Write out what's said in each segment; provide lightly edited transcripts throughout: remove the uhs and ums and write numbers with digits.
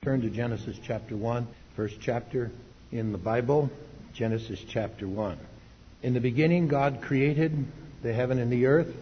Turn to Genesis chapter 1, first chapter in the Bible, Genesis chapter 1. In the beginning, God created the heaven and the earth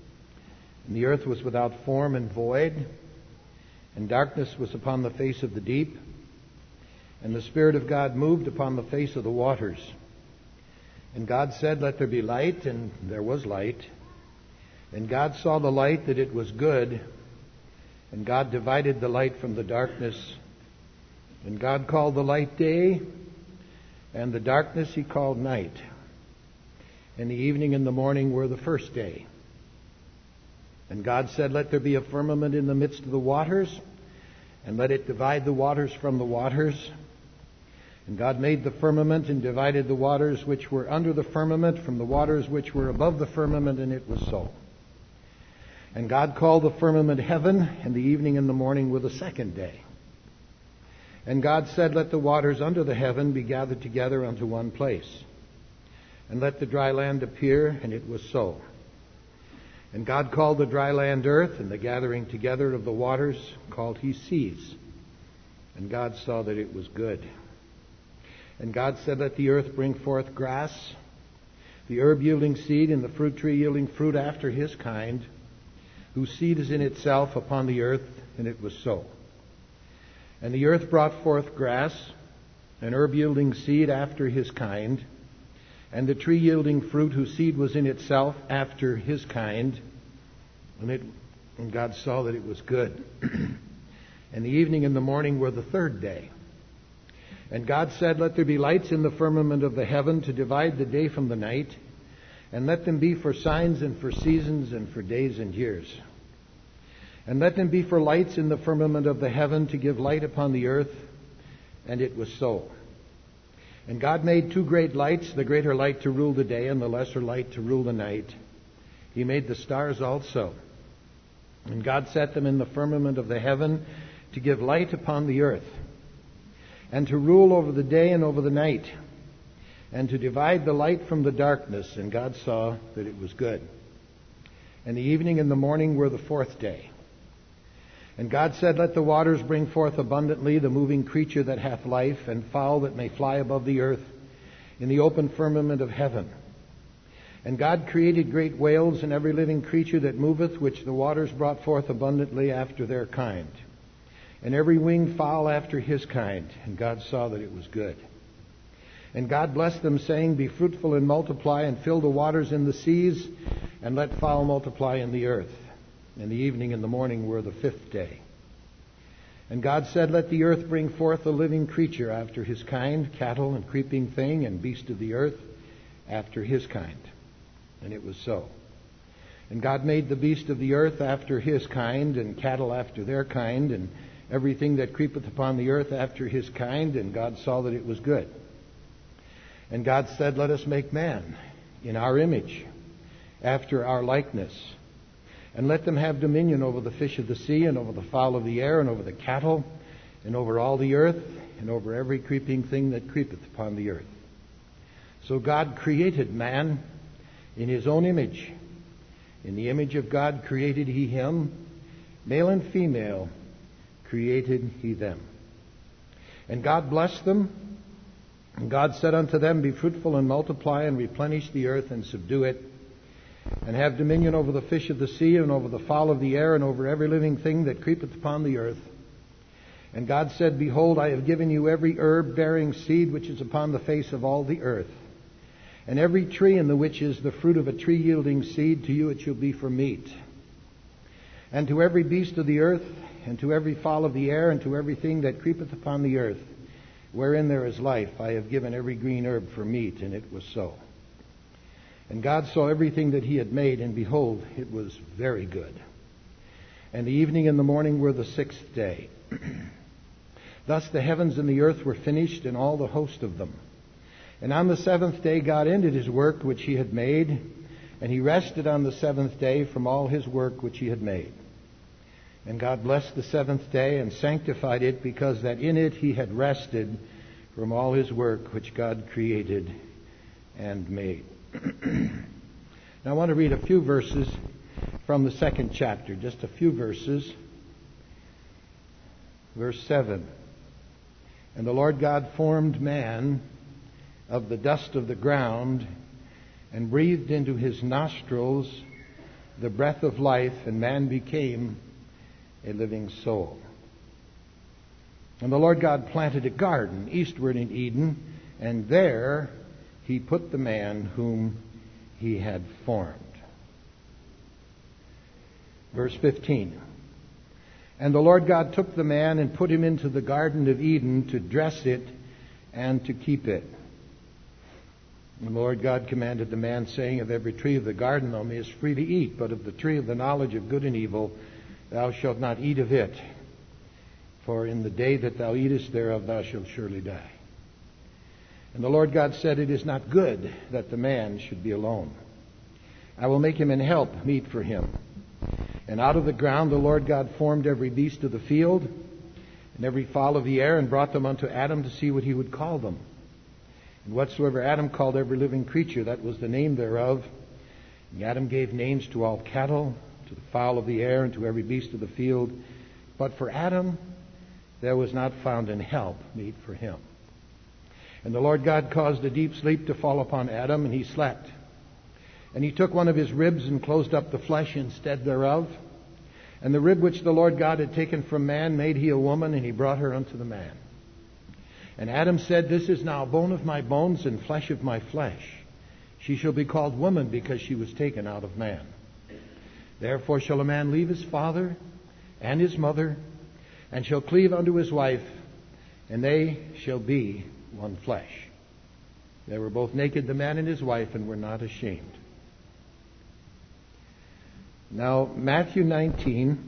was without form and void, and darkness was upon the face of the deep, and the Spirit of God moved upon the face of the waters. And God said, "Let there be light," and there was light. And God saw the light that it was good, and God divided the light from the darkness. And God called the light day, and the darkness He called night. And the evening and the morning were the first day. And God said, "Let there be a firmament in the midst of the waters, and let it divide the waters from the waters." And God made the firmament and divided the waters which were under the firmament from the waters which were above the firmament, and it was so. And God called the firmament heaven, and the evening and the morning were the second day. And God said, "Let the waters under the heaven be gathered together unto one place, and let the dry land appear," and it was so. And God called the dry land earth, and the gathering together of the waters called He seas. And God saw that it was good. And God said, "Let the earth bring forth grass, the herb yielding seed, and the fruit tree yielding fruit after his kind, whose seed is in itself upon the earth," and it was so. And the earth brought forth grass, an herb yielding seed after his kind, and the tree yielding fruit whose seed was in itself after his kind. And God saw that it was good. And the evening and the morning were the third day. And God said, "Let there be lights in the firmament of the heaven to divide the day from the night, and let them be for signs and for seasons and for days and years. And let them be for lights in the firmament of the heaven to give light upon the earth." And it was so. And God made two great lights, the greater light to rule the day and the lesser light to rule the night. He made the stars also. And God set them in the firmament of the heaven to give light upon the earth, and to rule over the day and over the night, and to divide the light from the darkness. And God saw that it was good. And the evening and the morning were the fourth day. And God said, "Let the waters bring forth abundantly the moving creature that hath life, and fowl that may fly above the earth in the open firmament of heaven." And God created great whales and every living creature that moveth, which the waters brought forth abundantly after their kind, and every winged fowl after his kind. And God saw that it was good. And God blessed them, saying, "Be fruitful and multiply, and fill the waters in the seas, and let fowl multiply in the earth." And the evening and the morning were the fifth day. And God said, "Let the earth bring forth a living creature after his kind, cattle and creeping thing and beast of the earth after his kind." And it was so. And God made the beast of the earth after his kind, and cattle after their kind, and everything that creepeth upon the earth after his kind. And God saw that it was good. And God said, "Let us make man in our image, after our likeness. And let them have dominion over the fish of the sea, and over the fowl of the air, and over the cattle, and over all the earth, and over every creeping thing that creepeth upon the earth." So God created man in His own image. In the image of God created He him. Male and female created He them. And God blessed them. And God said unto them, "Be fruitful and multiply, and replenish the earth, and subdue it, and have dominion over the fish of the sea, and over the fowl of the air, and over every living thing that creepeth upon the earth." And God said, "Behold, I have given you every herb bearing seed which is upon the face of all the earth, and every tree in the which is the fruit of a tree yielding seed, to you it shall be for meat. And to every beast of the earth, and to every fowl of the air, and to everything that creepeth upon the earth, wherein there is life, I have given every green herb for meat." And it was so. And God saw everything that He had made, and behold, it was very good. And the evening and the morning were the sixth day. Thus the heavens and the earth were finished, and all the host of them. And on the seventh day God ended His work which He had made, and He rested on the seventh day from all His work which He had made. And God blessed the seventh day, and sanctified it, because that in it He had rested from all His work which God created and made. Now I want to read a few verses from the second chapter, just a few verses. Verse 7. And the Lord God formed man of the dust of the ground and breathed into his nostrils the breath of life, and man became a living soul. And the Lord God planted a garden eastward in Eden, and there he put the man whom he had formed. Verse 15. And the Lord God took the man and put him into the Garden of Eden to dress it and to keep it. And the Lord God commanded the man, saying, of every tree of the garden thou mayest freely eat, but of the tree of the knowledge of good and evil thou shalt not eat of it. For in the day that thou eatest thereof thou shalt surely die. And the Lord God said, it is not good that the man should be alone. I will make him an help meet for him. And out of the ground the Lord God formed every beast of the field and every fowl of the air, and brought them unto Adam to see what he would call them. And whatsoever Adam called every living creature, that was the name thereof. And Adam gave names to all cattle, to the fowl of the air, and to every beast of the field. But for Adam there was not found an help meet for him. And the Lord God caused a deep sleep to fall upon Adam, and he slept. And he took one of his ribs and closed up the flesh instead thereof. And the rib which the Lord God had taken from man made he a woman, and he brought her unto the man. And Adam said, this is now bone of my bones and flesh of my flesh. She shall be called woman, because she was taken out of man. Therefore shall a man leave his father and his mother, and shall cleave unto his wife, and they shall be one flesh. They were both naked, the man and his wife, and were not ashamed. Now, Matthew 19,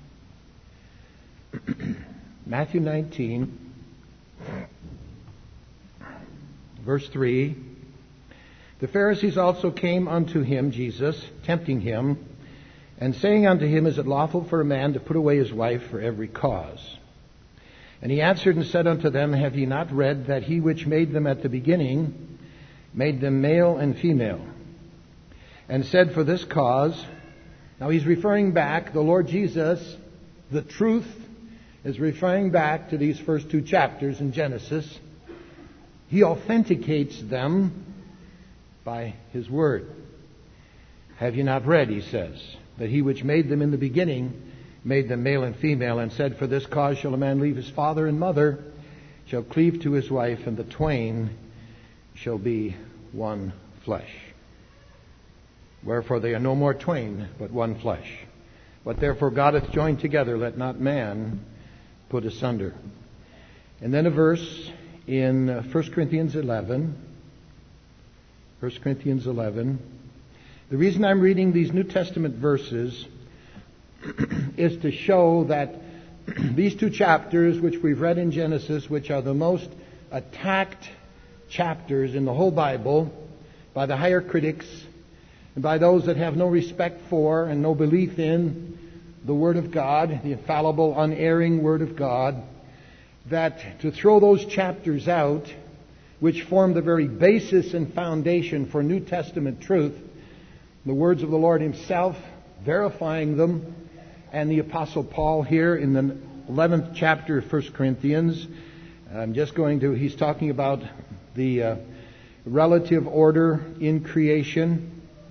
verse 3, the Pharisees also came unto him, Jesus, tempting him, and saying unto him, is it lawful for a man to put away his wife for every cause? And he answered and said unto them, have ye not read that he which made them at the beginning made them male and female, and said, for this cause. Now he's referring back, the Lord Jesus, the truth, is referring back to these first two chapters in Genesis. He authenticates them by his word. Have you not read, he says, that he which made them in the beginning made them male and female, and said, for this cause shall a man leave his father and mother, shall cleave to his wife, and the twain shall be one flesh. Wherefore they are no more twain, but one flesh. What therefore God hath joined together, let not man put asunder. And then a verse in 1 Corinthians 11. 1 Corinthians 11. The reason I'm reading these New Testament verses is to show that these two chapters, which we've read in Genesis, which are the most attacked chapters in the whole Bible by the higher critics, and by those that have no respect for and no belief in the Word of God, the infallible, unerring Word of God, that to throw those chapters out, which form the very basis and foundation for New Testament truth, the words of the Lord Himself verifying them, and the Apostle Paul here in the 11th chapter of 1 Corinthians, he's talking about the relative order in creation.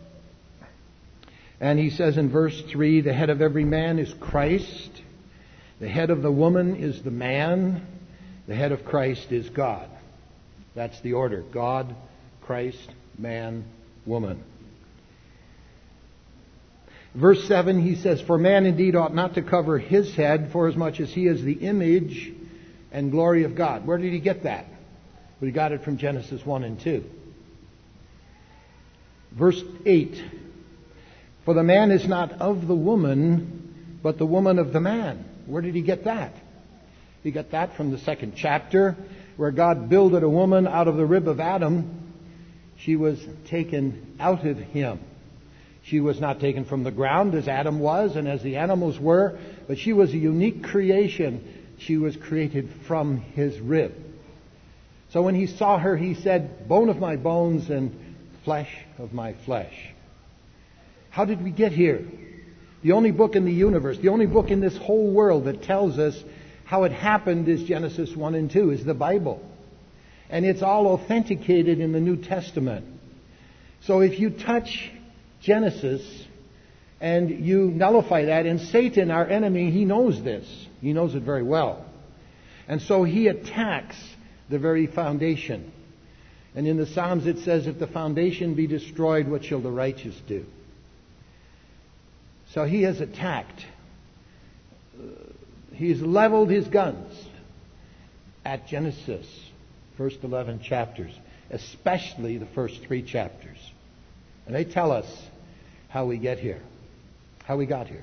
And he says in verse 3, the head of every man is Christ. The head of the woman is the man. The head of Christ is God. That's the order. God, Christ, man, woman. Verse 7, he says, for man indeed ought not to cover his head, forasmuch as he is the image and glory of God. Where did he get that? We got it from Genesis 1 and 2. Verse 8, for the man is not of the woman, but the woman of the man. Where did he get that? He got that from the 2nd chapter, where God builded a woman out of the rib of Adam. She was taken out of him. She was not taken from the ground as Adam was and as the animals were, but she was a unique creation. She was created from his rib. So when he saw her, he said, bone of my bones and flesh of my flesh. How did we get here? The only book in the universe, the only book in this whole world that tells us How it happened is Genesis 1 and 2, is the Bible. And it's all authenticated in the New Testament. So if you touch Genesis and you nullify that, and Satan, our enemy, he knows this. He knows it very well. And so he attacks the very foundation. And in the Psalms it says, if the foundation be destroyed, what shall the righteous do? So he has attacked. He's leveled his guns at Genesis, first 11 chapters, especially the first 3 chapters. And they tell us how we get here, how we got here.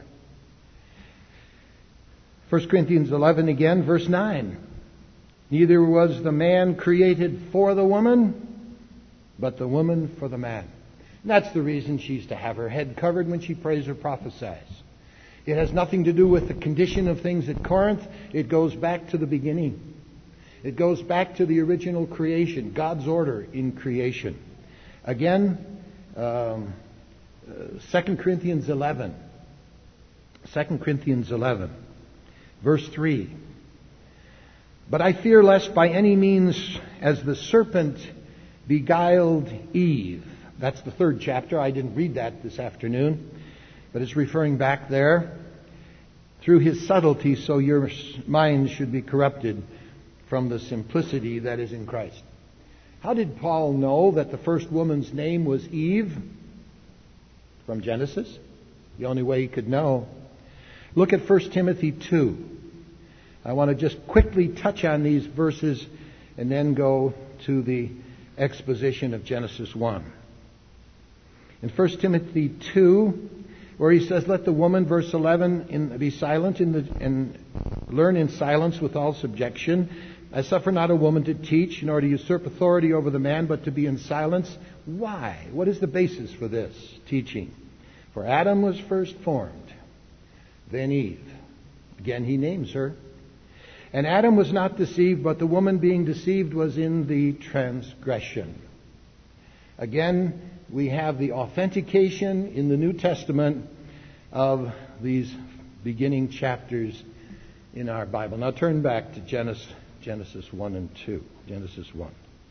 1 Corinthians 11 again, verse 9. Neither was the man created for the woman, but the woman for the man. And that's the reason she's to have her head covered when she prays or prophesies. It has nothing to do with the condition of things at Corinth. It goes back to the beginning. It goes back to the original creation, God's order in creation. Again, 2 Corinthians 11. 2 Corinthians 11, verse 3. But I fear lest by any means, as the serpent beguiled Eve. That's the 3rd chapter. I didn't read that this afternoon, but it's referring back there. Through his subtlety, so your minds should be corrupted from the simplicity that is in Christ. How did Paul know that the first woman's name was Eve? From Genesis. The only way he could know. Look at 1 Timothy 2. I want to just quickly touch on these verses and then go to the exposition of Genesis 1. In 1 Timothy 2, where he says, let the woman, verse 11, be silent and learn in silence with all subjection. I suffer not a woman to teach, nor to usurp authority over the man, but to be in silence. Why? What is the basis for this teaching? For Adam was first formed, then Eve. Again, he names her. And Adam was not deceived, but the woman being deceived was in the transgression. Again, we have the authentication in the New Testament of these beginning chapters in our Bible. Now turn back to Genesis 1 and 2. Genesis 1.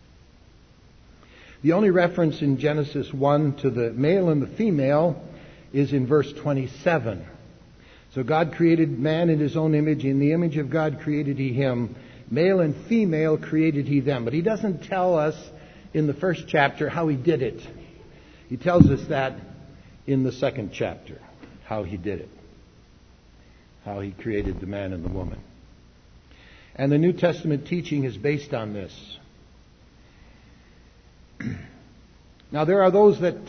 The only reference in Genesis 1 to the male and the female is in verse 27. So God created man in his own image. In the image of God created he him. Male and female created he them. But he doesn't tell us in the 1st chapter how he did it. He tells us that in the 2nd chapter, how he did it. How he created the man and the woman. And the New Testament teaching is based on this. Now there are those that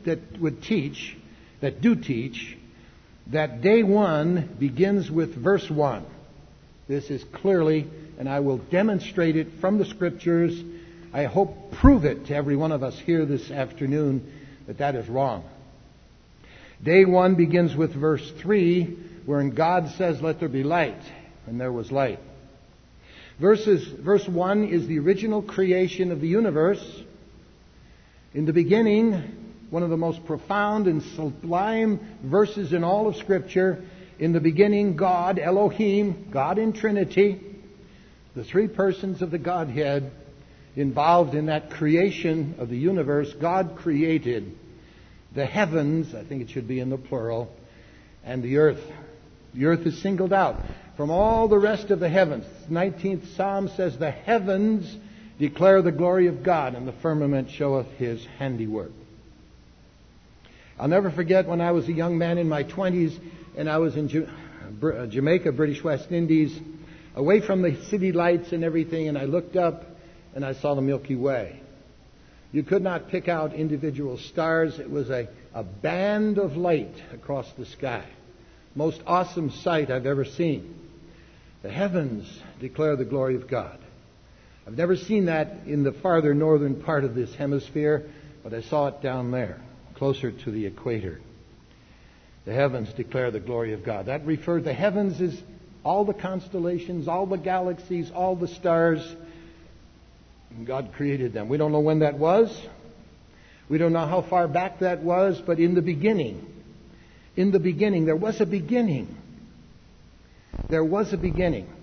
do teach, that day 1 begins with verse 1. This is clearly, and I will demonstrate it from the Scriptures. I hope prove it to every one of us here this afternoon that is wrong. Day 1 begins with verse 3, wherein God says, let there be light, and there was light. Verse 1 is the original creation of the universe. In the beginning, one of the most profound and sublime verses in all of Scripture, in the beginning, God, Elohim, God in Trinity, the 3 persons of the Godhead, involved in that creation of the universe. God created the heavens, I think it should be in the plural, and the earth. The earth is singled out from all the rest of the heavens. The 19th Psalm says, the heavens declare the glory of God, and the firmament showeth his handiwork. I'll never forget when I was a young man in my 20s, and I was in Jamaica, British West Indies, away from the city lights and everything, and I looked up and I saw the Milky Way. You could not pick out individual stars. It was a band of light across the sky. Most awesome sight I've ever seen. The heavens declare the glory of God. I've never seen that in the farther northern part of this hemisphere, but I saw it down there, closer to the equator. The heavens declare the glory of God. That referred, the heavens is all the constellations, all the galaxies, all the stars. God created them. We don't know when that was. We don't know how far back that was, but in the beginning, there was a beginning. There was a beginning.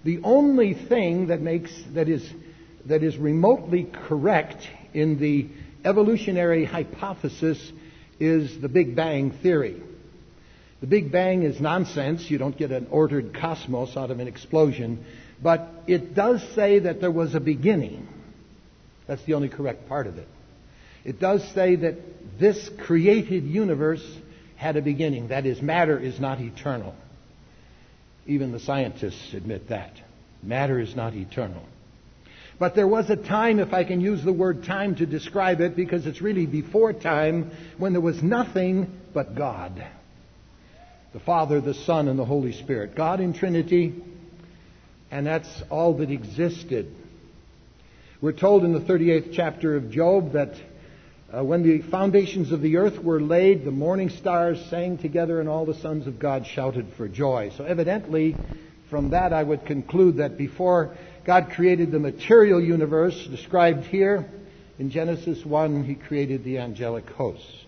The only thing that is remotely correct in the evolutionary hypothesis is the Big Bang theory. The Big Bang is nonsense. You don't get an ordered cosmos out of an explosion. But it does say that there was a beginning. That's the only correct part of it. It does say that this created universe had a beginning. That is, matter is not eternal. Even the scientists admit that. Matter is not eternal. But there was a time, if I can use the word time to describe it, because it's really before time, when there was nothing but God. The Father, the Son, and the Holy Spirit. God in Trinity, and that's all that existed. We're told in the 38th chapter of Job that when the foundations of the earth were laid, the morning stars sang together and all the sons of God shouted for joy. So evidently, from that I would conclude that before God created the material universe described here in Genesis 1, He created the angelic hosts.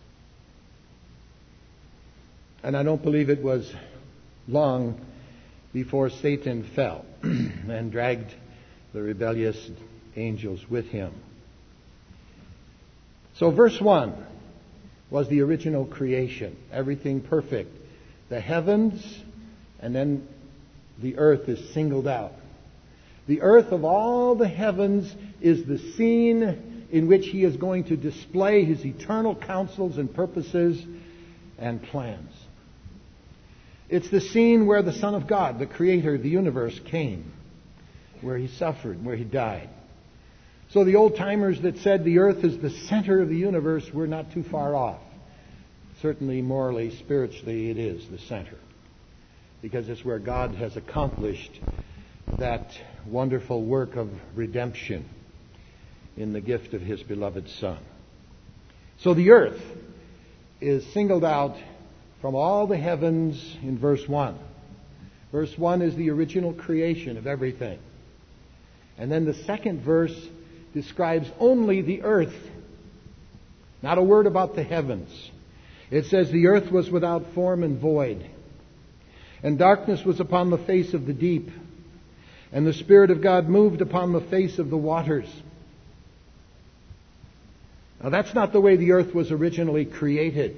And I don't believe it was long before Satan fell and dragged the rebellious angels with him. So verse 1 was the original creation. Everything perfect. The heavens, and then the earth is singled out. The earth of all the heavens is the scene in which He is going to display His eternal counsels and purposes and plans. It's the scene where the Son of God, the Creator of the universe, came, where He suffered, where He died. So the old-timers that said the earth is the center of the universe were not too far off. Certainly, morally, spiritually, it is the center. Because it's where God has accomplished that wonderful work of redemption in the gift of His beloved Son. So the earth is singled out from all the heavens in verse 1. Verse 1 is the original creation of everything. And then the second verse describes only the earth. Not a word about the heavens. It says the earth was without form and void, and darkness was upon the face of the deep, and the Spirit of God moved upon the face of the waters. Now that's not the way the earth was originally created.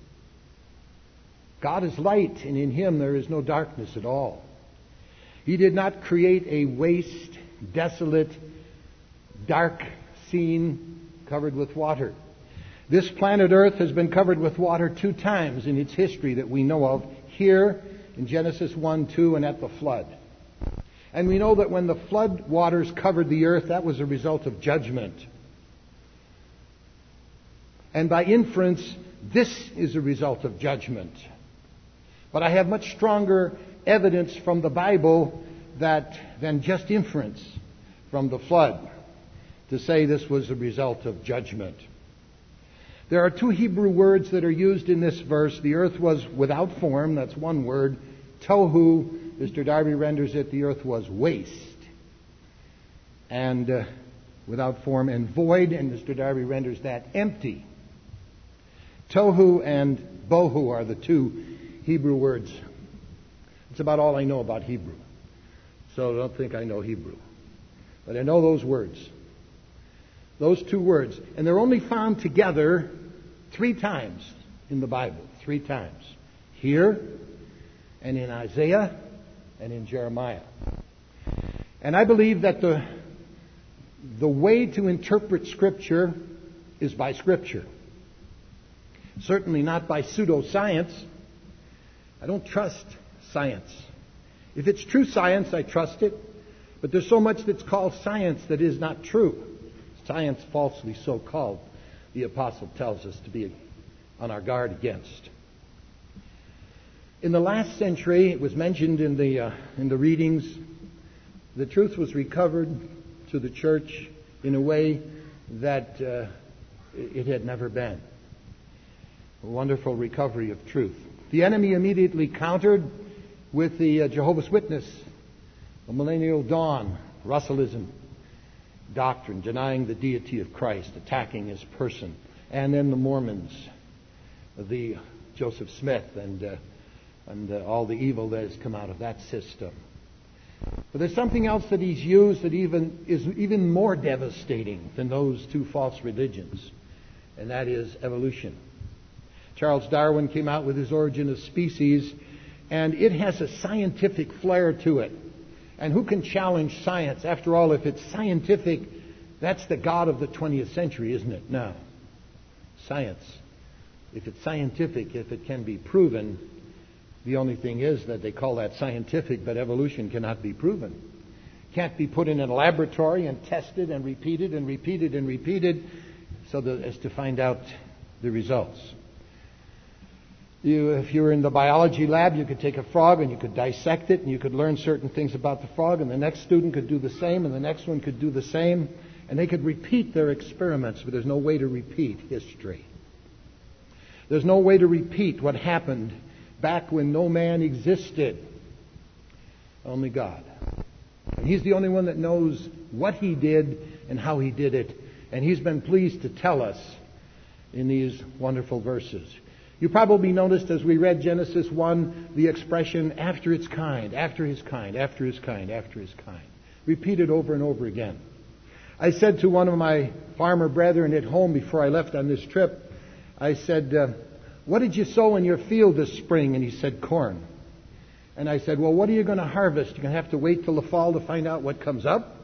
God is light, and in Him there is no darkness at all. He did not create a waste, desolate, dark scene covered with water. This planet Earth has been covered with water 2 times in its history that we know of, here in Genesis 1:2 and at the flood. And we know that when the flood waters covered the earth, that was a result of judgment. And by inference, this is a result of judgment. But I have much stronger evidence from the Bible than just inference from the flood to say this was a result of judgment. There are 2 Hebrew words that are used in this verse. The earth was without form, that's one word. Tohu, Mr. Darby renders it, the earth was waste. And without form, and void, and Mr. Darby renders that empty. Tohu and bohu are the 2 Hebrew words. It's about all I know about Hebrew. So don't think I know Hebrew. But I know those words. Those 2 words. And they're only found together 3 times in the Bible. 3 times. Here, and in Isaiah, and in Jeremiah. And I believe that the way to interpret Scripture is by Scripture. Certainly not by pseudoscience. I don't trust science. If it's true science, I trust it. But there's so much that's called science that is not true. Science falsely so called, the apostle tells us to be on our guard against. In the last century, it was mentioned in the readings, the truth was recovered to the church in a way that it had never been. A wonderful recovery of truth. The enemy immediately countered with the Jehovah's Witness, the Millennial Dawn, Russellism doctrine, denying the deity of Christ, attacking His person. And then the Mormons, the Joseph Smith, and all the evil that has come out of that system. But there's something else that he's used that is even more devastating than those two false religions, and that is evolution. Charles Darwin came out with his Origin of Species, and it has a scientific flair to it. And who can challenge science? After all, if it's scientific, that's the God of the 20th century, isn't it? No. Science. If it's scientific, if it can be proven, the only thing is that they call that scientific, but evolution cannot be proven. Can't be put in a laboratory and tested and repeated and repeated and repeated so that as to find out the results. If you were in the biology lab, you could take a frog and you could dissect it and you could learn certain things about the frog, and the next student could do the same and the next one could do the same, and they could repeat their experiments, but there's no way to repeat history. There's no way to repeat what happened back when no man existed. Only God. And He's the only one that knows what He did and how He did it, and He's been pleased to tell us in these wonderful verses. You probably noticed as we read Genesis 1, the expression, after its kind, after His kind, after His kind, after His kind. Repeated over and over again. I said to one of my farmer brethren at home before I left on this trip, I said, what did you sow in your field this spring? And he said, corn. And I said, well, what are you going to harvest? You're going to have to wait till the fall to find out what comes up?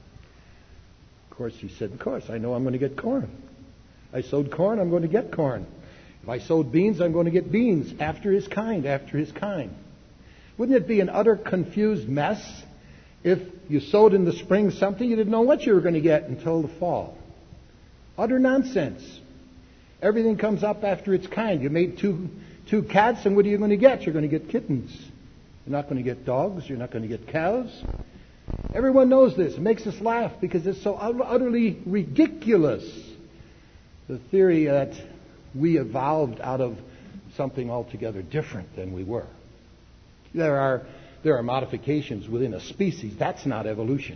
Of course, he said, of course, I know I'm going to get corn. I sowed corn, I'm going to get corn. If I sowed beans, I'm going to get beans, after His kind, after His kind. Wouldn't it be an utter confused mess if you sowed in the spring something you didn't know what you were going to get until the fall? Utter nonsense. Everything comes up after its kind. You made two cats, and what are you going to get? You're going to get kittens. You're not going to get dogs. You're not going to get cows. Everyone knows this. It makes us laugh because it's so utterly ridiculous. The theory that we evolved out of something altogether different than we were. There are modifications within a species. That's not evolution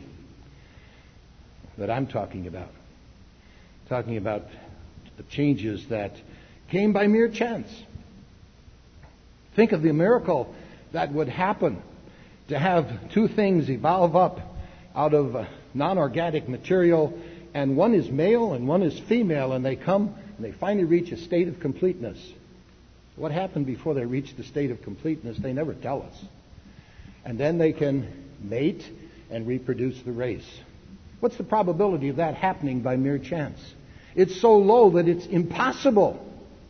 that I'm talking about. Talking about the changes that came by mere chance. Think of the miracle that would happen to have two things evolve up out of non-organic material, and one is male and one is female, and they come and they finally reach a state of completeness. What happened before they reached the state of completeness, they never tell us. And then they can mate and reproduce the race. What's the probability of that happening by mere chance? It's so low that it's impossible.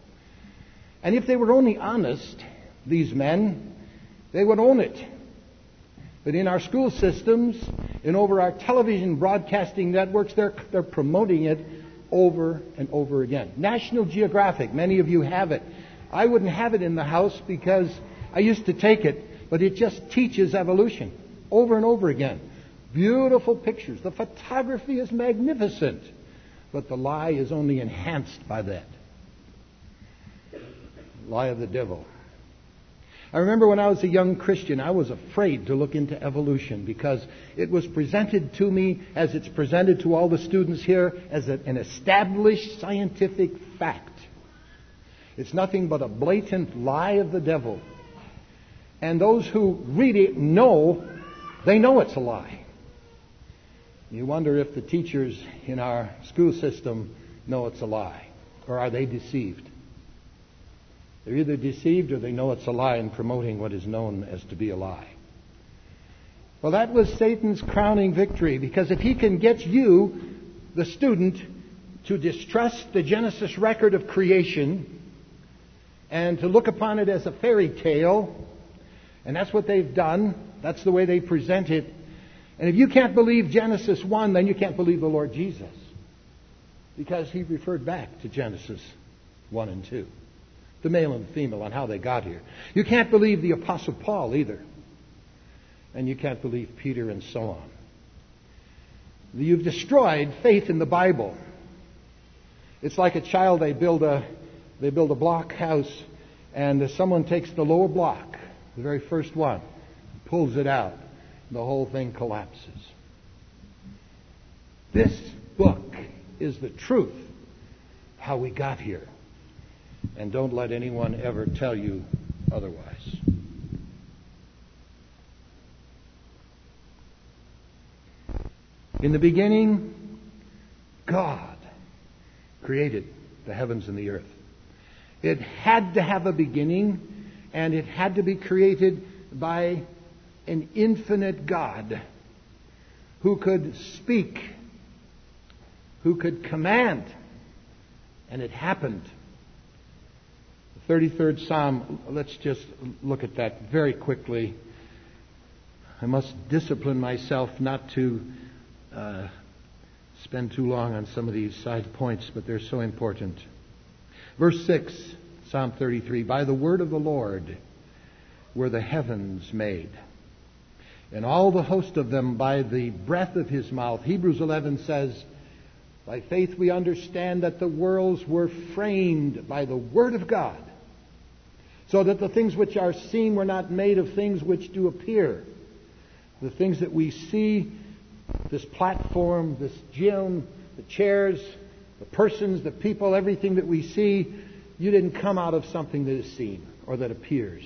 And if they were only honest, these men, they would own it. But in our school systems and over our television broadcasting networks, they're promoting it over and over again. National Geographic, many of you have it. I wouldn't have it in the house because I used to take it, but it just teaches evolution over and over again. Beautiful pictures. The photography is magnificent, but the lie is only enhanced by that. Lie of the devil. I remember when I was a young Christian, I was afraid to look into evolution because it was presented to me as it's presented to all the students here as an established scientific fact. It's nothing but a blatant lie of the devil. And those who read it know, they know it's a lie. You wonder if the teachers in our school system know it's a lie, or are they deceived? They're either deceived or they know it's a lie and promoting what is known as to be a lie. Well, that was Satan's crowning victory, because if he can get you, the student, to distrust the Genesis record of creation and to look upon it as a fairy tale, and that's what they've done, that's the way they present it. And if you can't believe Genesis 1, then you can't believe the Lord Jesus, because he referred back to Genesis 1 and 2. The male and the female, and how they got here. You can't believe the Apostle Paul either. And you can't believe Peter, and so on. You've destroyed faith in the Bible. It's like a child, they build a block house, and someone takes the lower block, the very first one, pulls it out, and the whole thing collapses. This book is the truth, how we got here. And don't let anyone ever tell you otherwise. In the beginning, God created the heavens and the earth. It had to have a beginning, and it had to be created by an infinite God who could speak, who could command, and it happened. The 33rd Psalm, let's just look at that very quickly. I must discipline myself not to spend too long on some of these side points, but they're so important. Verse 6, Psalm 33, by the word of the Lord were the heavens made, and all the host of them by the breath of his mouth. Hebrews 11 says, by faith we understand that the worlds were framed by the word of God, so that the things which are seen were not made of things which do appear. The things that we see, this platform, this gym, the chairs, the persons, the people, everything that we see, you didn't come out of something that is seen or that appears.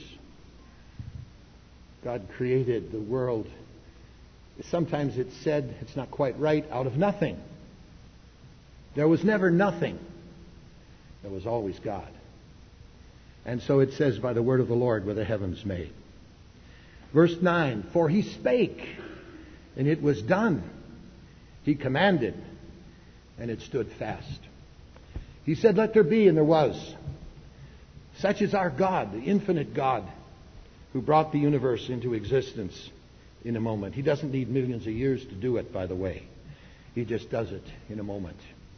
God created the world. Sometimes it's said, it's not quite right, out of nothing. There was never nothing. There was always God. And so it says, by the word of the Lord were the heavens made. Verse 9, for he spake, and it was done. He commanded, and it stood fast. He said, let there be, and there was. Such is our God, the infinite God, who brought the universe into existence in a moment. He doesn't need millions of years to do it, by the way. He just does it in a moment.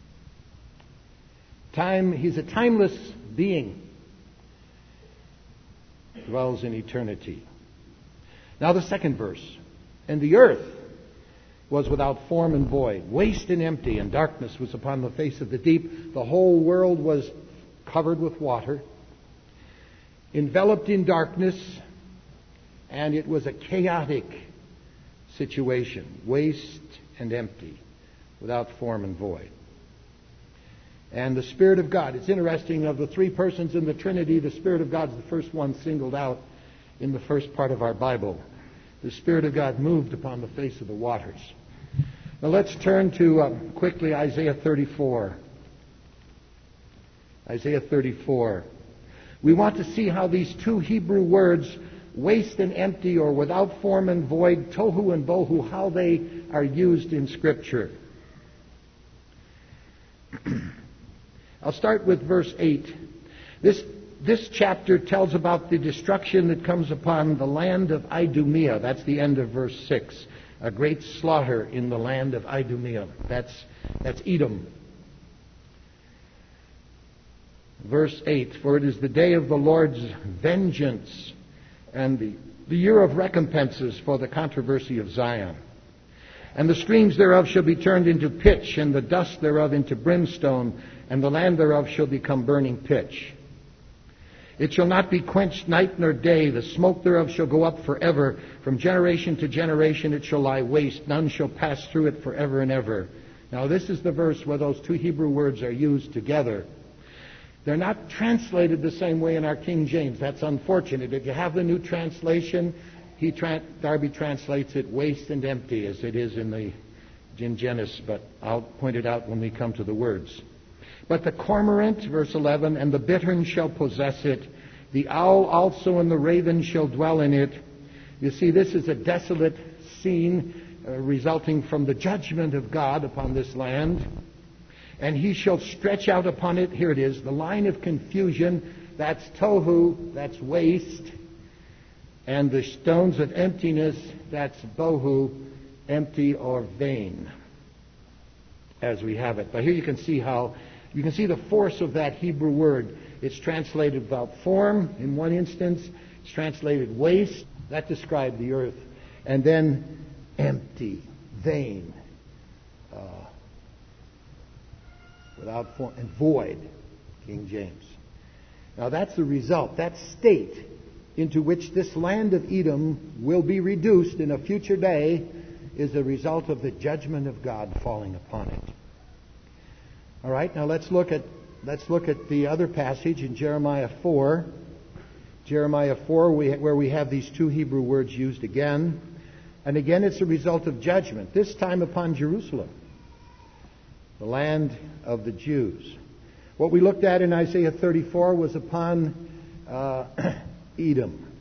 He's a timeless being. Dwells in eternity. Now the second verse. And the earth was without form and void, waste and empty, and darkness was upon the face of the deep. The whole world was covered with water, enveloped in darkness, and it was a chaotic situation, waste and empty, without form and void. And the Spirit of God, it's interesting, of the three persons in the Trinity, the Spirit of God is the first one singled out in the first part of our Bible. The Spirit of God moved upon the face of the waters. Now let's turn to, quickly, Isaiah 34. Isaiah 34. We want to see how these two Hebrew words, waste and empty, or without form and void, tohu and bohu, how they are used in Scripture. I'll start with verse 8. This chapter tells about the destruction that comes upon the land of Idumea. That's the end of verse 6. A great slaughter in the land of Idumea. That's Edom. Verse 8, for it is the day of the Lord's vengeance and the year of recompenses for the controversy of Zion. And the streams thereof shall be turned into pitch, and the dust thereof into brimstone, and the land thereof shall become burning pitch. It shall not be quenched night nor day. The smoke thereof shall go up forever. From generation to generation it shall lie waste. None shall pass through it forever and ever. Now this is the verse where those two Hebrew words are used together. They're not translated the same way in our King James. That's unfortunate. If you have the new translation, Darby translates it waste and empty as it is in Genesis, but I'll point it out when we come to the words. But the cormorant, verse 11, and the bittern shall possess it. The owl also and the raven shall dwell in it. You see, this is a desolate scene resulting from the judgment of God upon this land. And he shall stretch out upon it, here it is, the line of confusion. That's tohu, that's waste. And the stones of emptiness, that's bohu, empty or vain, as we have it. But here you can see the force of that Hebrew word. It's translated without form in one instance. It's translated waste. That described the earth. And then empty, vain, without form, and void, King James. Now that's the result. That state into which this land of Edom will be reduced in a future day is a result of the judgment of God falling upon it. All right, now let's look at the other passage in Jeremiah 4. Jeremiah 4, where we have these two Hebrew words used again. And again, it's a result of judgment, this time upon Jerusalem, the land of the Jews. What we looked at in Isaiah 34 was upon Edom.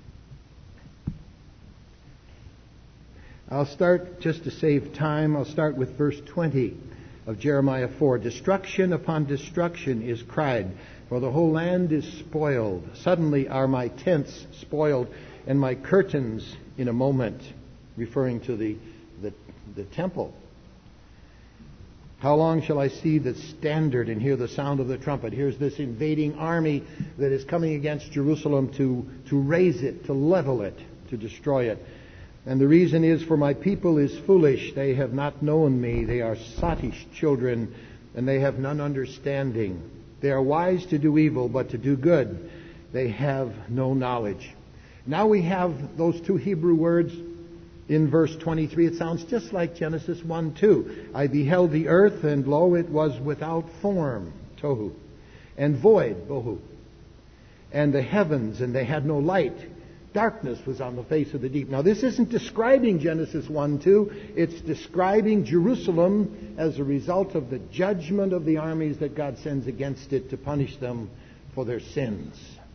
I'll start, just to save time, I'll start with verse 20 of Jeremiah 4. Destruction upon destruction is cried, for the whole land is spoiled. Suddenly are my tents spoiled, and my curtains in a moment, referring to the temple. How long shall I see the standard and hear the sound of the trumpet? Here's this invading army that is coming against Jerusalem to raise it, to level it, to destroy it. And the reason is, for my people is foolish. They have not known me. They are sottish children, and they have none understanding. They are wise to do evil, but to do good they have no knowledge. Now we have those two Hebrew words in verse 23. It sounds just like Genesis 1:2. I beheld the earth, and lo, it was without form, tohu, and void, bohu, and the heavens, and they had no light. Darkness was on the face of the deep. Now, this isn't describing Genesis 1:2. It's describing Jerusalem as a result of the judgment of the armies that God sends against it to punish them for their sins.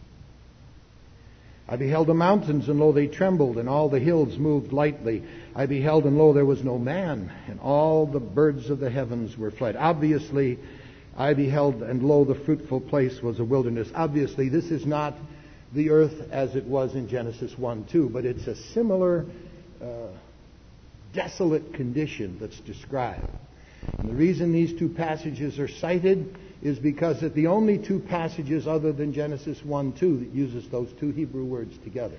I beheld the mountains, and lo, they trembled, and all the hills moved lightly. I beheld, and lo, there was no man, and all the birds of the heavens were fled. Obviously, I beheld, and lo, the fruitful place was a wilderness. Obviously, this is not the earth as it was in Genesis 1:2, but it's a similar desolate condition that's described. And the reason these two passages are cited is because it's the only two passages other than Genesis 1:2 that uses those two Hebrew words together.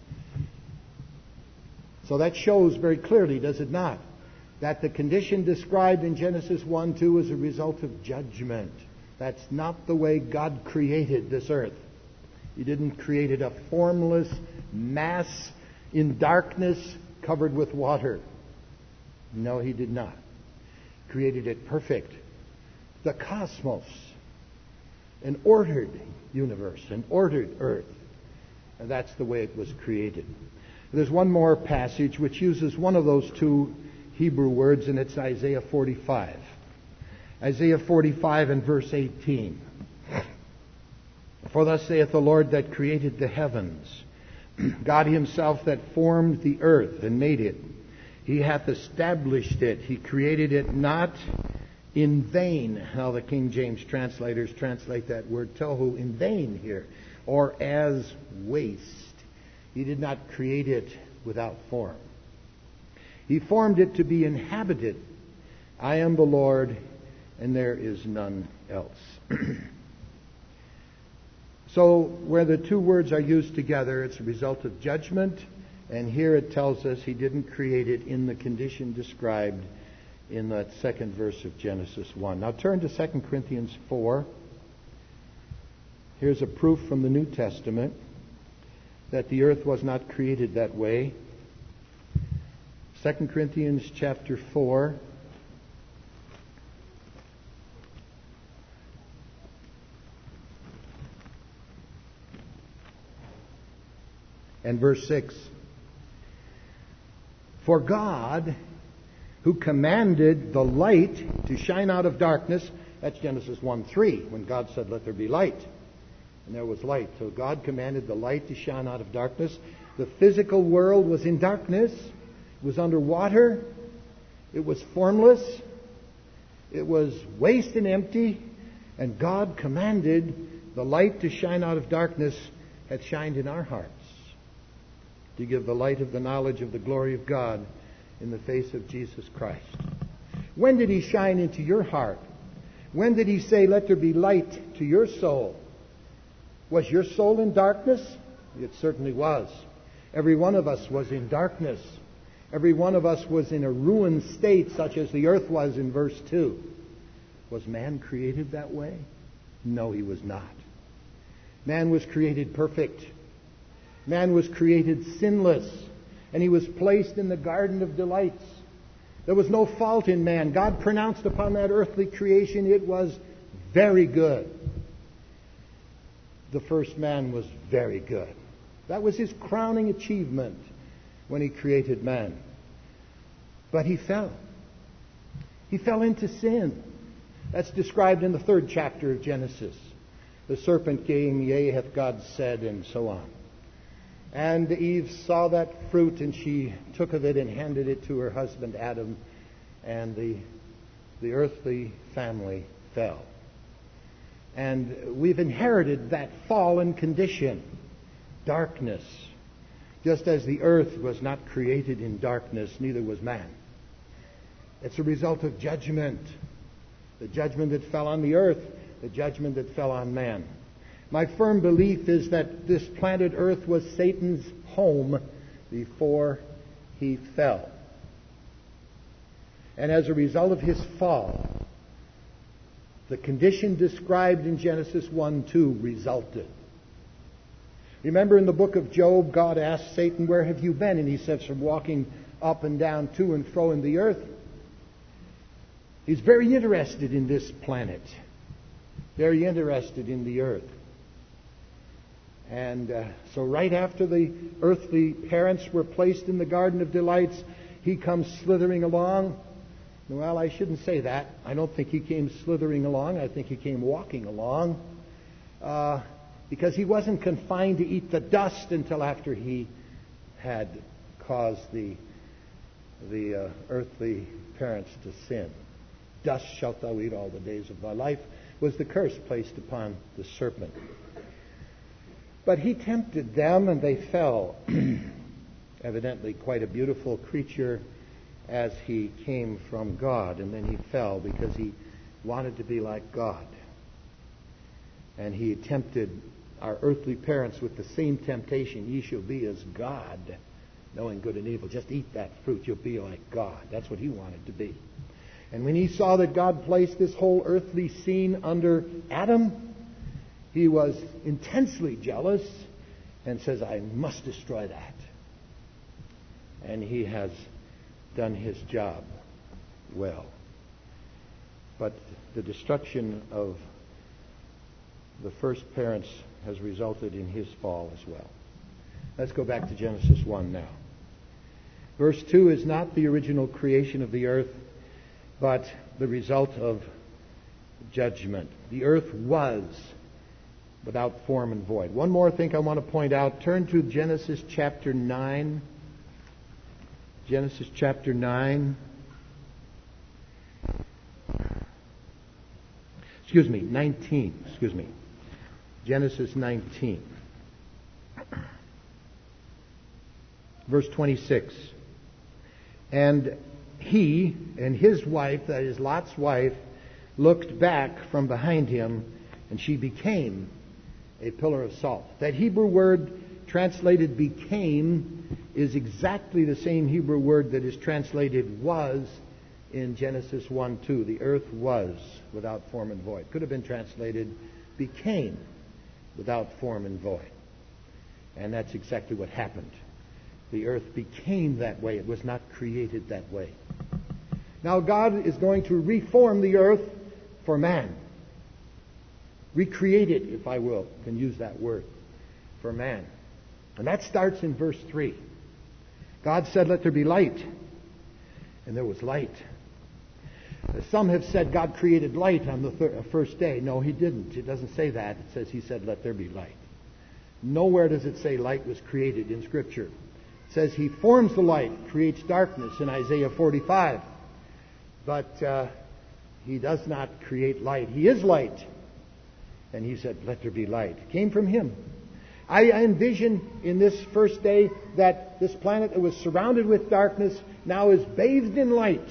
So that shows very clearly, does it not, that the condition described in Genesis 1:2 is a result of judgment. That's not the way God created this earth. He didn't create it a formless mass in darkness covered with water. No, He did not. He created it perfect. The cosmos, an ordered universe, an ordered earth. And that's the way it was created. There's one more passage which uses one of those two Hebrew words, and it's Isaiah 45. Isaiah 45 and verse 18. For thus saith the Lord that created the heavens, God Himself that formed the earth and made it. He hath established it. He created it not in vain. Now the King James translators translate that word tohu in vain here, or as waste. He did not create it without form. He formed it to be inhabited. I am the Lord, and there is none else. So where the two words are used together, it's a result of judgment, and here it tells us He didn't create it in the condition described in that second verse of Genesis 1. Now turn to 2 Corinthians 4. Here's a proof from the New Testament that the earth was not created that way. 2 Corinthians chapter 4. And verse 6. For God, who commanded the light to shine out of darkness, that's Genesis 1:3, when God said, let there be light. And there was light. So God commanded the light to shine out of darkness. The physical world was in darkness. It was underwater. It was formless. It was waste and empty. And God commanded the light to shine out of darkness, hath shined in our hearts, to give the light of the knowledge of the glory of God in the face of Jesus Christ. When did He shine into your heart? When did He say, let there be light to your soul? Was your soul in darkness? It certainly was. Every one of us was in darkness. Every one of us was in a ruined state, such as the earth was in verse 2. Was man created that way? No, he was not. Man was created perfect. Man was created sinless, and he was placed in the garden of delights. There was no fault in man. God pronounced upon that earthly creation, it was very good. The first man was very good. That was his crowning achievement when He created man. But he fell. He fell into sin. That's described in the 3rd chapter of Genesis. The serpent came, yea, hath God said, and so on. And Eve saw that fruit, and she took of it and handed it to her husband Adam, and the earthly family fell. And we've inherited that fallen condition, darkness. Just as the earth was not created in darkness, neither was man. It's a result of judgment. The judgment that fell on the earth, the judgment that fell on man. My firm belief is that this planet earth was Satan's home before he fell. And as a result of his fall, the condition described in Genesis 1:2 resulted. Remember in the book of Job, God asked Satan, "Where have you been?" And he says, "From walking up and down, to and fro in the earth." He's very interested in this planet, very interested in the earth. And so right after the earthly parents were placed in the Garden of Delights, he comes slithering along. Well, I shouldn't say that. I don't think he came slithering along. I think he came walking along. Because he wasn't confined to eat the dust until after he had caused the earthly parents to sin. "Dust shalt thou eat all the days of thy life," was the curse placed upon the serpent. But he tempted them, and they fell. Evidently quite a beautiful creature as he came from God, and then he fell because he wanted to be like God. And he tempted our earthly parents with the same temptation: "Ye shall be as God, knowing good and evil." Just eat that fruit, you'll be like God. That's what he wanted to be. And when he saw that God placed this whole earthly scene under Adam, he was intensely jealous and says, "I must destroy that." And he has done his job well. But the destruction of the first parents has resulted in his fall as well. Let's go back to Genesis 1 now. Verse 2 is not the original creation of the earth, but the result of judgment. The earth was without form and void. One more thing I want to point out. Turn to Genesis chapter 9. Genesis chapter 9. 19. Genesis 19. Verse 26. And he and his wife, that is Lot's wife, looked back from behind him, and she became a pillar of salt. That Hebrew word translated became is exactly the same Hebrew word that is translated was in Genesis 1:2. The earth was without form and void. Could have been translated became without form and void. And that's exactly what happened. The earth became that way. It was not created that way. Now God is going to reform the earth for man. Recreate it, if I will, can use that word, for man. And that starts in verse 3. God said, "Let there be light." And there was light. Some have said God created light on the first day. No, he didn't. It doesn't say that. It says he said, "Let there be light." Nowhere does it say light was created in Scripture. It says he forms the light, creates darkness in Isaiah 45. But he does not create light. He is light. And he said, "Let there be light." It came from him. I envision in this first day that this planet that was surrounded with darkness now is bathed in light.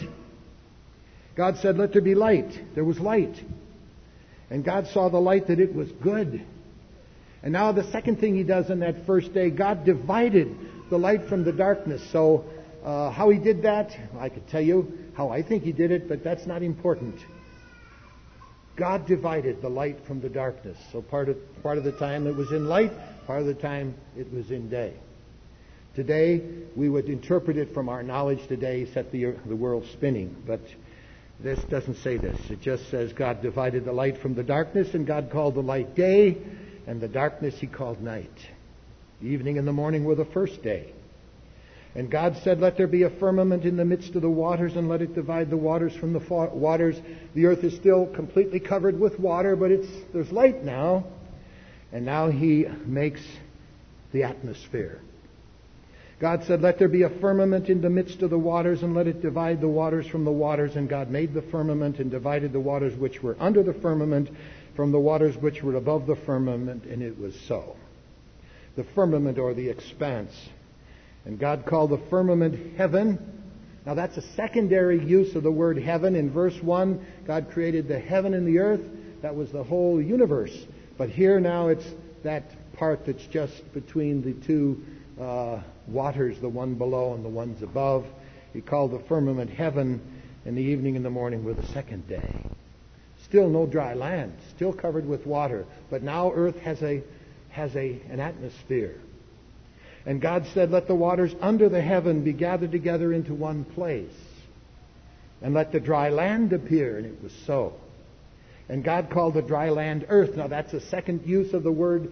God said, "Let there be light." There was light. And God saw the light that it was good. And now the second thing he does on that first day, God divided the light from the darkness. So how he did that, I could tell you how I think he did it, but that's not important. God divided the light from the darkness. So part of the time it was in light, part of the time it was in day. Today, we would interpret it from our knowledge today, set the world spinning. But this doesn't say this. It just says God divided the light from the darkness, and God called the light day, and the darkness he called night. The evening and the morning were the first day. And God said, let there be a firmament in the midst of the waters, and let it divide the waters from the waters. The earth is still completely covered with water, but there's light now. And now He makes the atmosphere. God said, let there be a firmament in the midst of the waters, and let it divide the waters from the waters. And God made the firmament and divided the waters which were under the firmament from the waters which were above the firmament, and it was so. The firmament, or the expanse. And God called the firmament heaven. Now that's a secondary use of the word heaven. In verse 1, God created the heaven and the earth. That was the whole universe. But here now it's that part that's just between the two waters, the one below and the ones above. He called the firmament heaven, and the evening and the morning were the second day. Still no dry land, still covered with water. But now earth has an atmosphere. And God said, let the waters under the heaven be gathered together into one place. And let the dry land appear. And it was so. And God called the dry land earth. Now that's a secondary use of the word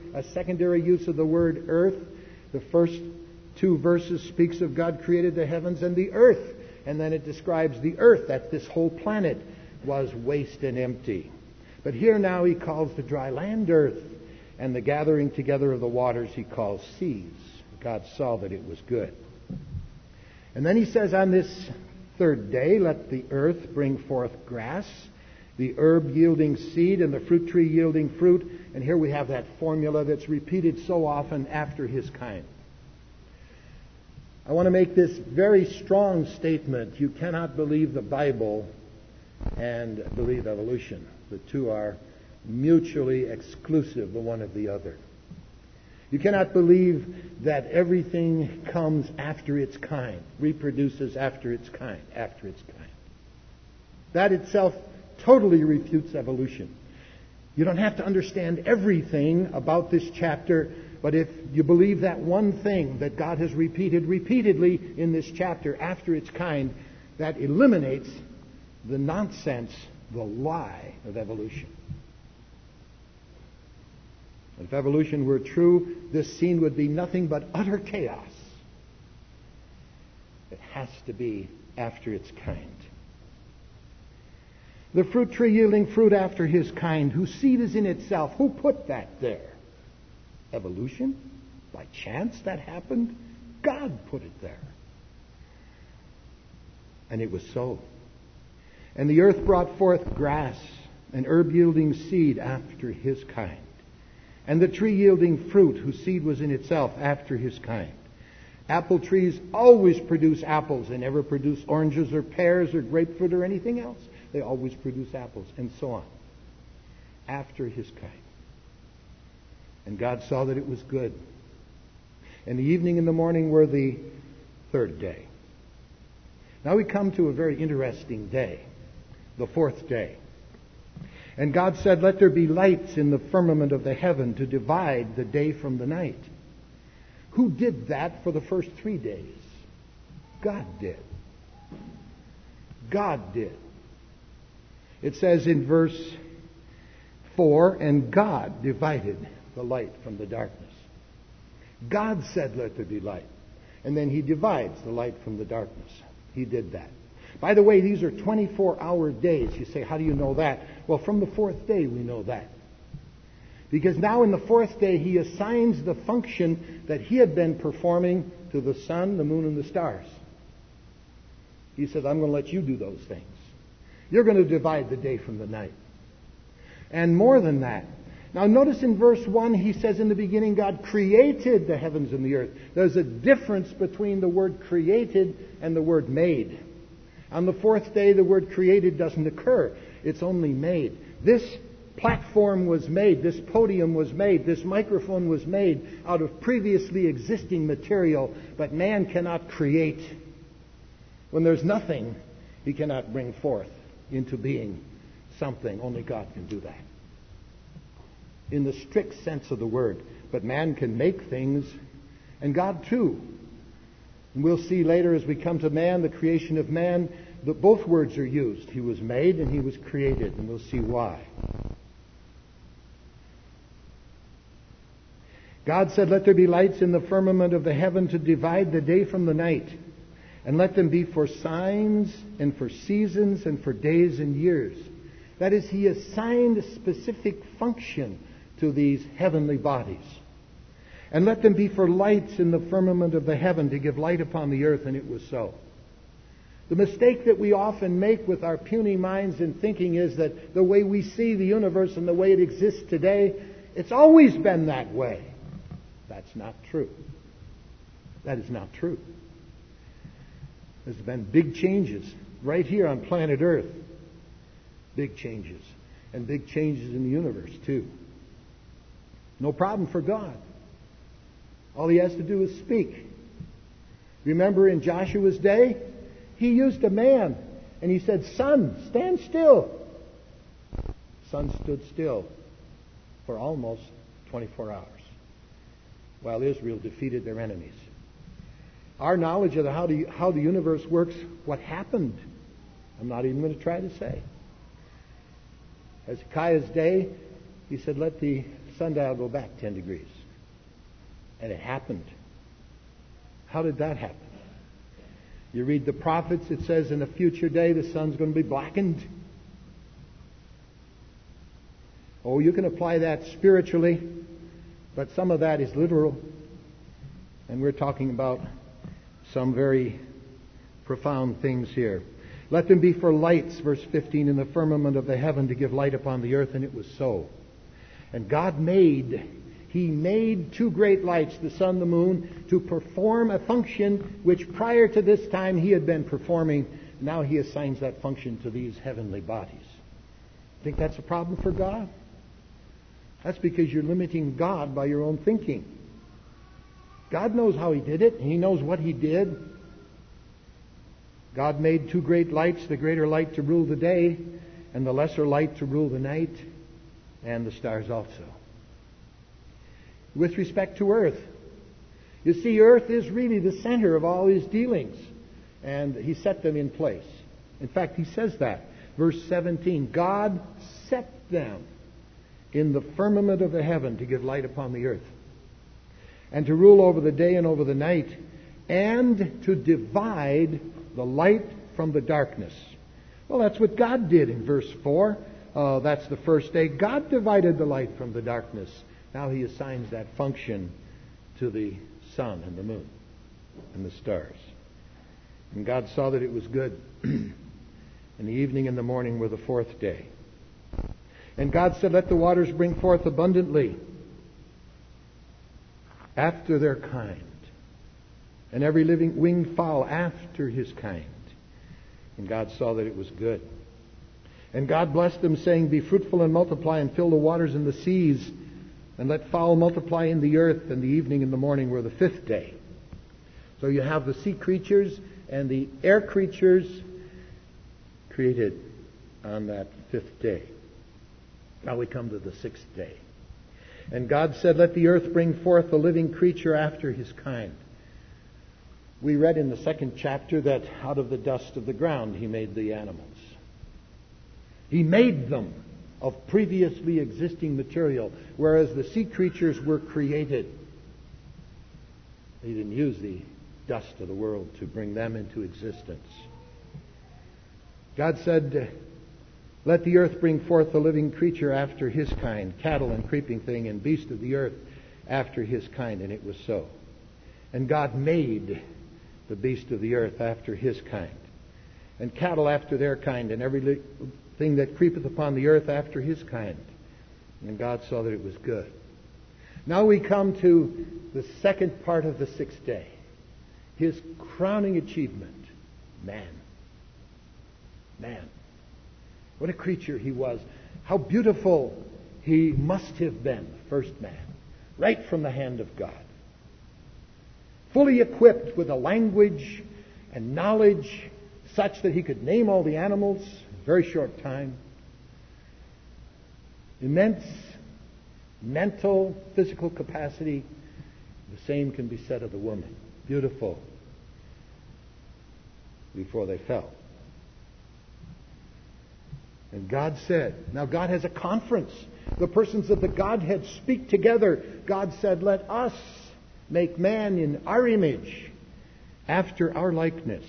earth. The first two verses speaks of God created the heavens and the earth. And then it describes the earth, that this whole planet was waste and empty. But here now He calls the dry land earth. And the gathering together of the waters He calls seas. God saw that it was good. And then He says, on this third day, let the earth bring forth grass, the herb yielding seed, and the fruit tree yielding fruit. And here we have that formula that's repeated so often, after His kind. I want to make this very strong statement. You cannot believe the Bible and believe evolution. The two are mutually exclusive, the one of the other. You cannot believe that everything comes after its kind, reproduces after its kind. That itself totally refutes evolution. You don't have to understand everything about this chapter, but if you believe that one thing that God has repeated repeatedly in this chapter after its kind, that eliminates the nonsense, the lie of evolution. If evolution were true, this scene would be nothing but utter chaos. It has to be after its kind. The fruit tree yielding fruit after his kind, whose seed is in itself. Who put that there? Evolution? By chance that happened? God put it there. And it was so. And the earth brought forth grass, and herb yielding seed after his kind. And the tree yielding fruit, whose seed was in itself after his kind. Apple trees always produce apples. They never produce oranges or pears or grapefruit or anything else. They always produce apples, and so on. After his kind. And God saw that it was good. And the evening and the morning were the third day. Now we come to a very interesting day. The fourth day. And God said, let there be lights in the firmament of the heaven to divide the day from the night. Who did that for the first 3 days? God did. God did. It says in verse 4, and God divided the light from the darkness. God said, let there be light. And then He divides the light from the darkness. He did that. By the way, these are 24-hour days. You say, how do you know that? Well, from the fourth day we know that. Because now in the fourth day He assigns the function that He had been performing to the sun, the moon, and the stars. He says, I'm going to let you do those things. You're going to divide the day from the night. And more than that. Now notice in verse 1 He says in the beginning God created the heavens and the earth. There's a difference between the word created and the word made. On the fourth day the word created doesn't occur. It's only made. This platform was made. This podium was made. This microphone was made out of previously existing material. But man cannot create. When there's nothing, he cannot bring forth into being something. Only God can do that. In the strict sense of the word. But man can make things, and God too. And we'll see later as we come to man, the creation of man, that both words are used. He was made and he was created, and we'll see why. God said, "Let there be lights in the firmament of the heaven to divide the day from the night, and let them be for signs and for seasons and for days and years." That is, He assigned a specific function to these heavenly bodies. "And let them be for lights in the firmament of the heaven to give light upon the earth," and it was so. The mistake that we often make with our puny minds in thinking is that the way we see the universe and the way it exists today, it's always been that way. That's not true. That is not true. There's been big changes right here on planet Earth. Big changes. And big changes in the universe, too. No problem for God. All He has to do is speak. Remember in Joshua's day, He used a man and He said, "Sun, stand still." The sun stood still for almost 24 hours while Israel defeated their enemies. Our knowledge of how the universe works, what happened, I'm not even going to try to say. Hezekiah's day, he said, "Let the sundial go back 10 degrees. And it happened. How did that happen? You read the prophets, it says in a future day the sun's going to be blackened. Oh, you can apply that spiritually, but some of that is literal. And we're talking about some very profound things here. "Let them be for lights," verse 15, "in the firmament of the heaven to give light upon the earth," and it was so. And God He made two great lights, the sun, the moon, to perform a function which prior to this time He had been performing. Now He assigns that function to these heavenly bodies. Think that's a problem for God? That's because you're limiting God by your own thinking. God knows how He did it, and He knows what He did. God made two great lights, the greater light to rule the day, and the lesser light to rule the night, and the stars also. With respect to earth, you see, earth is really the center of all His dealings, and He set them in place. In fact, He says that. Verse 17, "God set them in the firmament of the heaven to give light upon the earth, and to rule over the day and over the night, and to divide the light from the darkness." Well, that's what God did in verse 4. That's the first day. God divided the light from the darkness. Now He assigns that function to the sun and the moon and the stars. And God saw that it was good. And the evening and the morning were the fourth day. And God said, "Let the waters bring forth abundantly after their kind, and every living winged fowl after his kind." And God saw that it was good. And God blessed them, saying, "Be fruitful and multiply, and fill the waters and the seas, and let fowl multiply in the earth." And the evening and the morning were the fifth day. So you have the sea creatures and the air creatures created on that fifth day. Now we come to the sixth day. And God said, "Let the earth bring forth a living creature after his kind." We read in the second chapter that out of the dust of the ground He made the animals. He made them of previously existing material, whereas the sea creatures were created. He didn't use the dust of the world to bring them into existence. God said, "Let the earth bring forth a living creature after his kind, cattle and creeping thing and beast of the earth after his kind," and it was so. And God made the beast of the earth after his kind, and cattle after their kind, and every thing that creepeth upon the earth after his kind. And God saw that it was good. Now we come to the second part of the sixth day. His crowning achievement, man. Man. What a creature he was. How beautiful he must have been, the first man, right from the hand of God. Fully equipped with a language and knowledge such that he could name all the animals in a very short time. Immense mental, physical capacity. The same can be said of the woman. Beautiful before they fell. And God said, now God has a conference. The persons of the Godhead speak together. God said, let us make man in our image, after our likeness.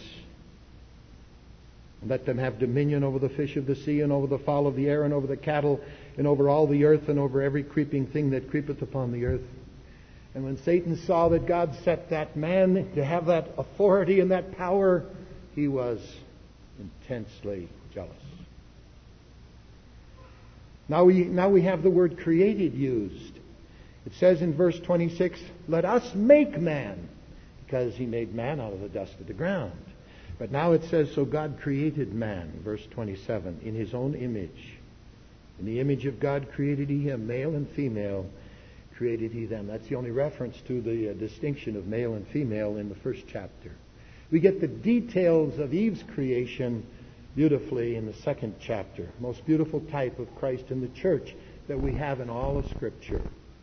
And let them have dominion over the fish of the sea, and over the fowl of the air, and over the cattle, and over all the earth, and over every creeping thing that creepeth upon the earth. And when Satan saw that God set that man to have that authority and that power, he was intensely jealous. Now we have the word created used. It says in verse 26, let us make man, because he made man out of the dust of the ground. But now it says, so God created man, verse 27, in his own image. In the image of God created he him, male and female created he them. That's the only reference to the distinction of male and female in the first chapter. We get the details of Eve's creation beautifully in the second chapter. Most beautiful type of Christ in the church that we have in all of Scripture.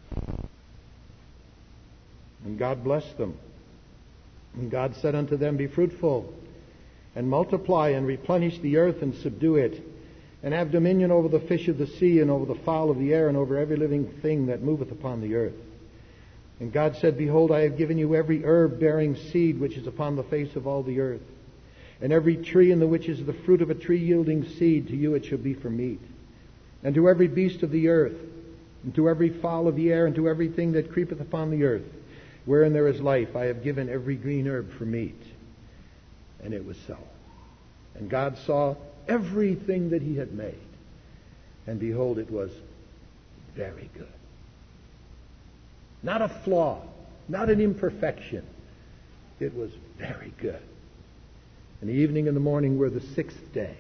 And God blessed them. And God said unto them, be fruitful, and multiply, and replenish the earth, and subdue it, and have dominion over the fish of the sea, and over the fowl of the air, and over every living thing that moveth upon the earth. And God said, behold, I have given you every herb bearing seed which is upon the face of all the earth, and every tree in the which is the fruit of a tree yielding seed, to you it shall be for meat. And to every beast of the earth, and to every fowl of the air, and to everything that creepeth upon the earth, wherein there is life, I have given every green herb for meat. And it was so. And God saw everything that he had made, and behold, it was very good. Not a flaw, not an imperfection. It was very good. And the evening and the morning were the sixth day.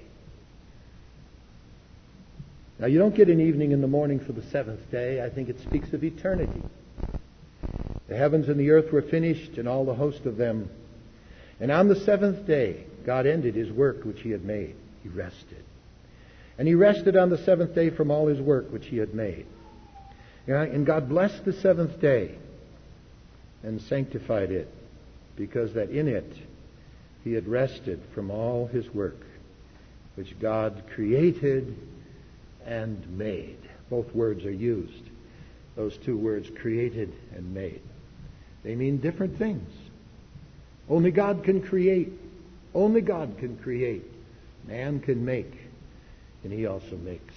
Now, you don't get an evening and the morning for the seventh day. I think it speaks of eternity. The heavens and the earth were finished, and all the host of them. And on the seventh day, God ended his work which he had made. He rested. And he rested on the seventh day from all his work which he had made. And God blessed the seventh day and sanctified it, because that in it he had rested from all his work which God created and made. Both words are used. Those two words, created and made. They mean different things. Only God can create. Only God can create. Man can make. And he also makes.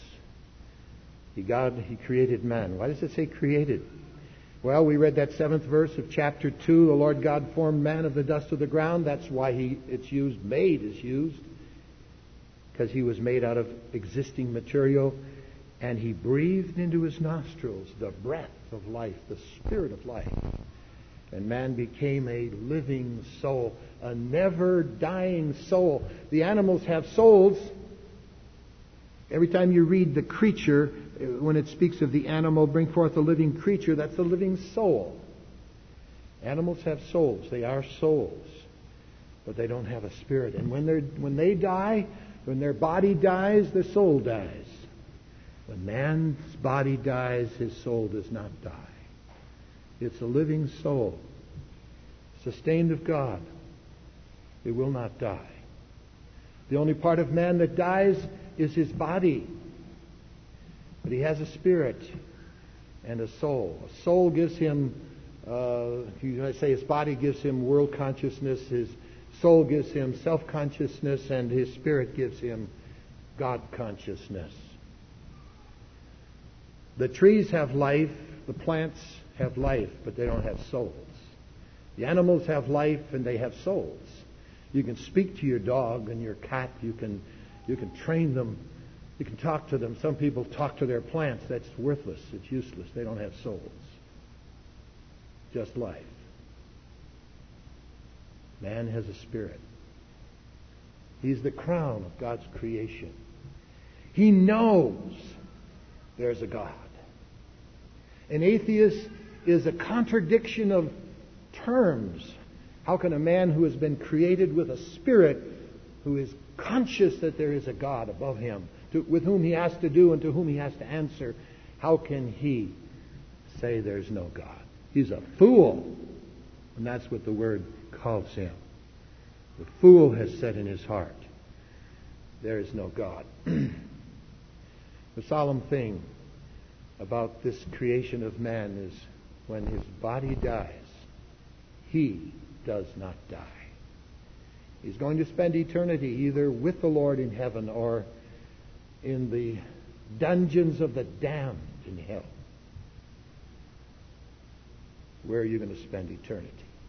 He created man. Why does it say created? Well, we read that 7th verse of chapter 2. The Lord God formed man of the dust of the ground. That's why it's used. Made is used. Because he was made out of existing material. And he breathed into his nostrils the breath of life, the spirit of life. And man became a living soul, a never-dying soul. The animals have souls. Every time you read the creature, when it speaks of the animal, bring forth a living creature, that's a living soul. Animals have souls. They are souls. But they don't have a spirit. And when they die, when their body dies, their soul dies. When man's body dies, his soul does not die. It's a living soul, sustained of God. It will not die. The only part of man that dies is his body. But he has a spirit and a soul. A soul gives him, his body gives him world consciousness, his soul gives him self-consciousness, and his spirit gives him God consciousness. The trees have life, the plants have life, but they don't have souls. The animals have life and they have souls. You can speak to your dog and your cat. You can train them. You can talk to them. Some people talk to their plants. That's worthless. It's useless. They don't have souls. Just life. Man has a spirit. He's the crown of God's creation. He knows there's a God. An atheist is a contradiction of terms. How can a man who has been created with a spirit, who is conscious that there is a God above him, with whom he has to do and to whom he has to answer, how can he say there's no God? He's a fool. And that's what the Word calls him. The fool has said in his heart, there is no God. The solemn thing about this creation of man is when his body dies, he does not die. He's going to spend eternity either with the Lord in heaven or in the dungeons of the damned in hell. Where are you going to spend eternity?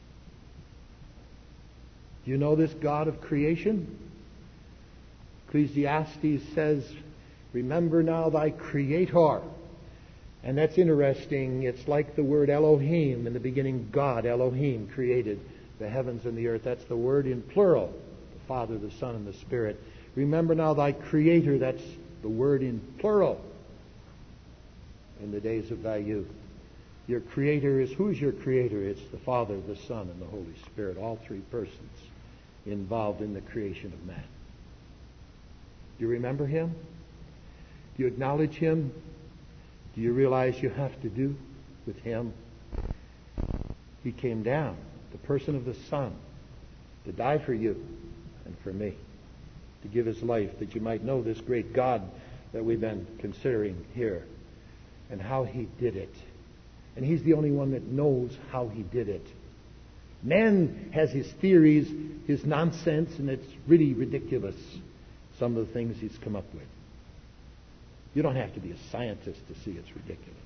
Do you know this God of creation? Ecclesiastes says, remember now thy Creator. And that's interesting. It's like the word Elohim. In the beginning, God, Elohim, created the heavens and the earth. That's the word in plural. The Father, the Son, and the Spirit. Remember now thy Creator. That's the word in plural. In the days of thy youth. Your Creator is, who's your Creator? It's the Father, the Son, and the Holy Spirit. All three persons involved in the creation of man. Do you remember Him? Do you acknowledge Him? Do you realize you have to do with Him? He came down, the person of the Son, to die for you and for me, to give His life that you might know this great God that we've been considering here and how He did it. And He's the only one that knows how He did it. Man has his theories, his nonsense, and it's really ridiculous, some of the things he's come up with. You don't have to be a scientist to see it's ridiculous.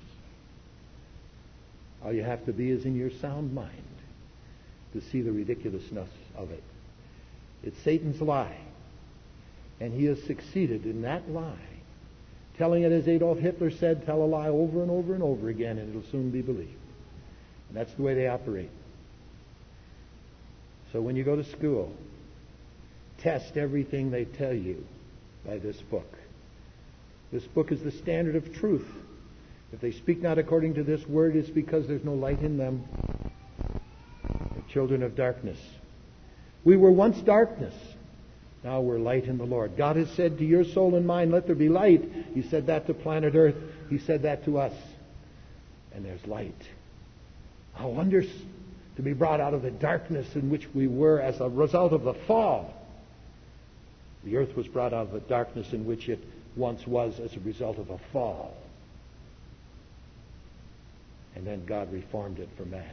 All you have to be is in your sound mind to see the ridiculousness of it. It's Satan's lie. And he has succeeded in that lie. Telling it, as Adolf Hitler said, tell a lie over and over and over again and it'll soon be believed. And that's the way they operate. So when you go to school, test everything they tell you by this book. This book is the standard of truth. If they speak not according to this word, it's because there's no light in them. They're children of darkness. We were once darkness. Now we're light in the Lord. God has said to your soul and mind, let there be light. He said that to planet Earth. He said that to us. And there's light. How wondrous to be brought out of the darkness in which we were as a result of the fall. The earth was brought out of the darkness in which it once was as a result of a fall. And then God reformed it for man.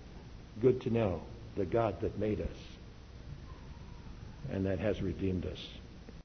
Good to know the God that made us and that has redeemed us.